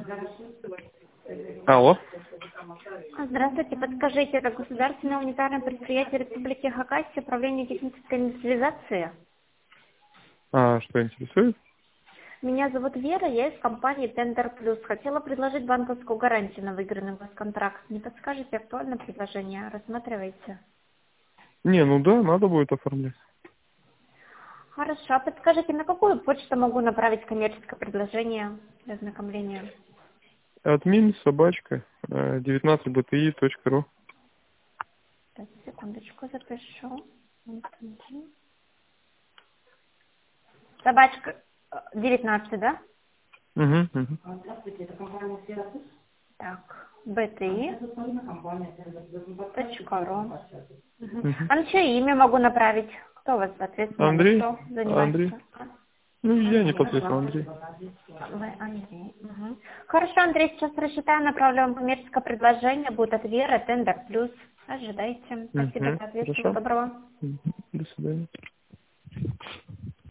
Алло. Здравствуйте, подскажите, это государственное унитарное предприятие Республики Хакасия, управление технической индустриализации? Что интересует? Меня зовут Вера, я из компании Tender Plus. Хотела предложить банковскую гарантию на выигранный госконтракт. Не подскажете актуальное предложение? Рассматривайте. Не, ну да, надо будет оформлять. Хорошо, а подскажите, на какую почту могу направить коммерческое предложение для ознакомления? Админ, собачка, 19bti.ru. Так, секундочку, запишу. Собачка 19, да? Угу, угу. Так, bti.ru. Угу. А на чье имя могу направить? Кто у вас ответственный или Андрей? кто Андрей. занимается? Ну, я непосредственно Андрей. Вы Андрей. Угу. Хорошо, Андрей, сейчас рассчитаю, направлю вам коммерческое предложение. Будет от Веры, Tender Plus. Ожидайте. Спасибо Угу. за ответ. Всего Хорошо. доброго. Мгм. До свидания.